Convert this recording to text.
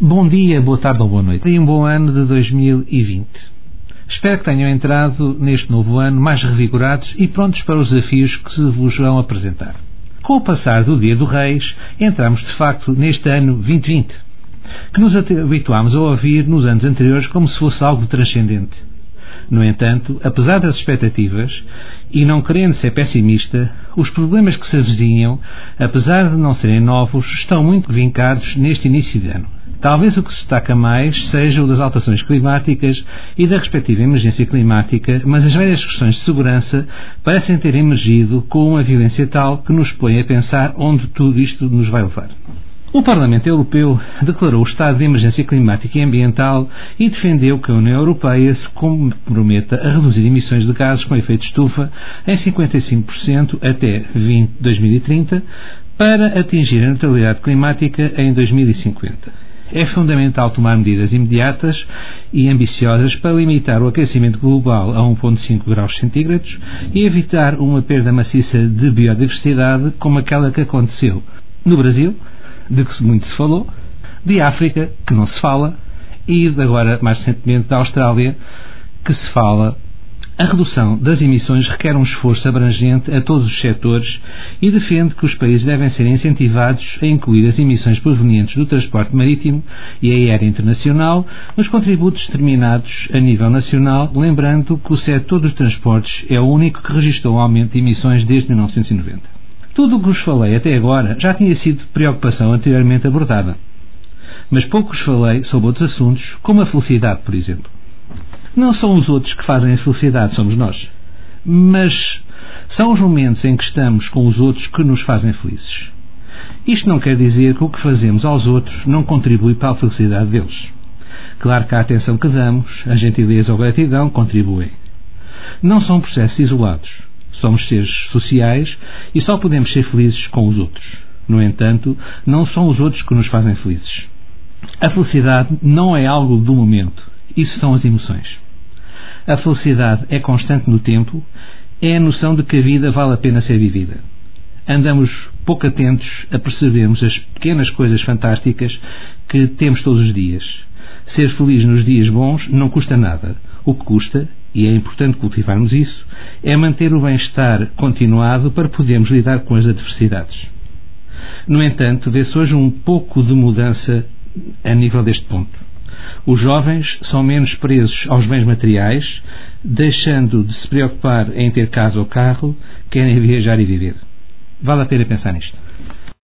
Bom dia, boa tarde ou boa noite. E um bom ano de 2020. Espero que tenham entrado neste novo ano mais revigorados e prontos para os desafios que se vos vão apresentar. Com o passar do Dia dos Reis, entramos de facto neste ano 2020, que nos habituámos a ouvir nos anos anteriores como se fosse algo transcendente. No entanto, apesar das expectativas, e não querendo ser pessimista, os problemas que se avizinham, apesar de não serem novos, estão muito vincados neste início de ano. Talvez o que se destaca mais seja o das alterações climáticas e da respectiva emergência climática, mas as velhas questões de segurança parecem ter emergido com uma violência tal que nos põe a pensar onde tudo isto nos vai levar. O Parlamento Europeu declarou o estado de emergência climática e ambiental e defendeu que a União Europeia se comprometa a reduzir emissões de gases com efeito de estufa em 55% até 2030 para atingir a neutralidade climática em 2050. É fundamental tomar medidas imediatas e ambiciosas para limitar o aquecimento global a 1,5 graus centígrados e evitar uma perda maciça de biodiversidade como aquela que aconteceu no Brasil, de que muito se falou, de África, que não se fala, e agora, mais recentemente, da Austrália, que se fala. A redução das emissões requer um esforço abrangente a todos os setores e defende que os países devem ser incentivados a incluir as emissões provenientes do transporte marítimo e aéreo internacional nos contributos determinados a nível nacional, lembrando que o setor dos transportes é o único que registrou um aumento de emissões desde 1990. Tudo o que vos falei até agora já tinha sido preocupação anteriormente abordada, mas pouco vos falei sobre outros assuntos, como a felicidade, por exemplo. Não são os outros que fazem a felicidade, somos nós. Mas são os momentos em que estamos com os outros que nos fazem felizes. Isto não quer dizer que o que fazemos aos outros não contribui para a felicidade deles. Claro que a atenção que damos, a gentileza ou a gratidão contribuem. Não são processos isolados. Somos seres sociais e só podemos ser felizes com os outros. No entanto, não são os outros que nos fazem felizes. A felicidade não é algo do momento. Isso são as emoções. A felicidade é constante no tempo, é a noção de que a vida vale a pena ser vivida. Andamos pouco atentos a percebermos as pequenas coisas fantásticas que temos todos os dias. Ser feliz nos dias bons não custa nada. O que custa, e é importante cultivarmos isso, é manter o bem-estar continuado para podermos lidar com as adversidades. No entanto, vê-se hoje um pouco de mudança a nível deste ponto. Os jovens são menos presos aos bens materiais, deixando de se preocupar em ter casa ou carro, querem viajar e viver. Vale a pena pensar nisto.